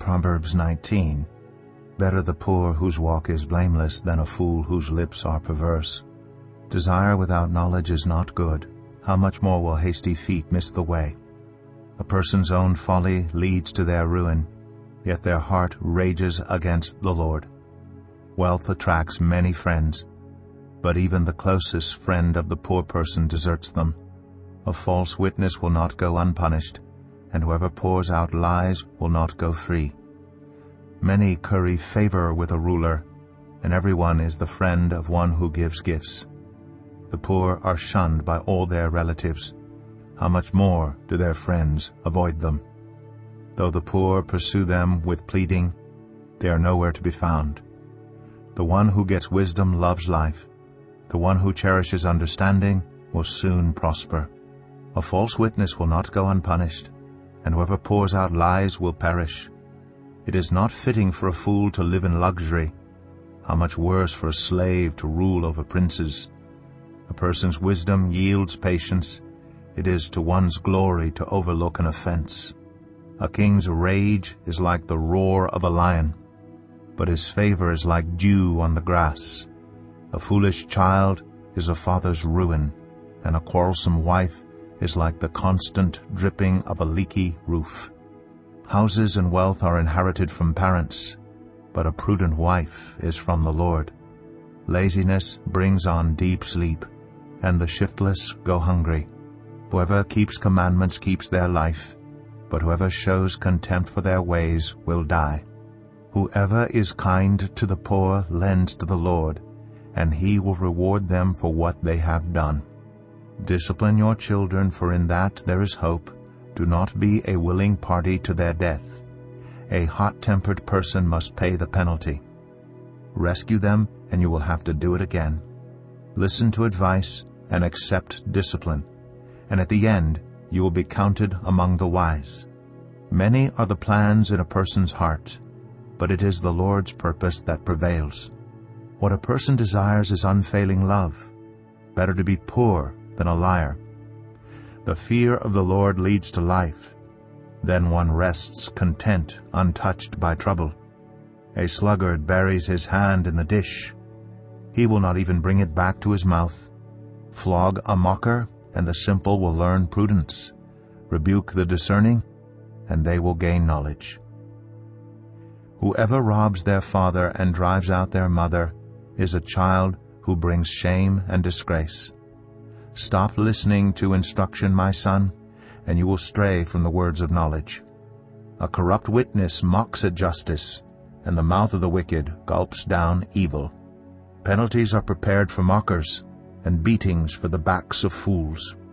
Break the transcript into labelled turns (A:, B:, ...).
A: Proverbs 19, "Better the poor whose walk is blameless than a fool whose lips are perverse. Desire without knowledge is not good. How much more will hasty feet miss the way? A person's own folly leads to their ruin, yet their heart rages against the Lord. Wealth attracts many friends, but even the closest friend of the poor person deserts them. A false witness will not go unpunished, and whoever pours out lies will not go free. Many curry favor with a ruler, and everyone is the friend of one who gives gifts. The poor are shunned by all their relatives. How much more do their friends avoid them? Though the poor pursue them with pleading, they are nowhere to be found. The one who gets wisdom loves life. The one who cherishes understanding will soon prosper. A false witness will not go unpunished, and whoever pours out lies will perish. It is not fitting for a fool to live in luxury. How much worse for a slave to rule over princes? A person's wisdom yields patience. It is to one's glory to overlook an offense. A king's rage is like the roar of a lion, but his favor is like dew on the grass. A foolish child is a father's ruin, and a quarrelsome wife is like the constant dripping of a leaky roof. Houses and wealth are inherited from parents, but a prudent wife is from the Lord. Laziness brings on deep sleep, and the shiftless go hungry. Whoever keeps commandments keeps their life, but whoever shows contempt for their ways will die. Whoever is kind to the poor lends to the Lord, and he will reward them for what they have done. Discipline your children, for in that there is hope. Do not be a willing party to their death. A hot-tempered person must pay the penalty. Rescue them, and you will have to do it again. Listen to advice and accept discipline, and at the end you will be counted among the wise. Many are the plans in a person's heart, but it is the Lord's purpose that prevails. What a person desires is unfailing love. Better to be poor than a liar. The fear of the Lord leads to life. Then one rests content, untouched by trouble. A sluggard buries his hand in the dish. He will not even bring it back to his mouth. Flog a mocker, and the simple will learn prudence. Rebuke the discerning, and they will gain knowledge. Whoever robs their father and drives out their mother is a child who brings shame and disgrace. Stop listening to instruction, my son, and you will stray from the words of knowledge. A corrupt witness mocks at justice, and the mouth of the wicked gulps down evil. Penalties are prepared for mockers, and beatings for the backs of fools.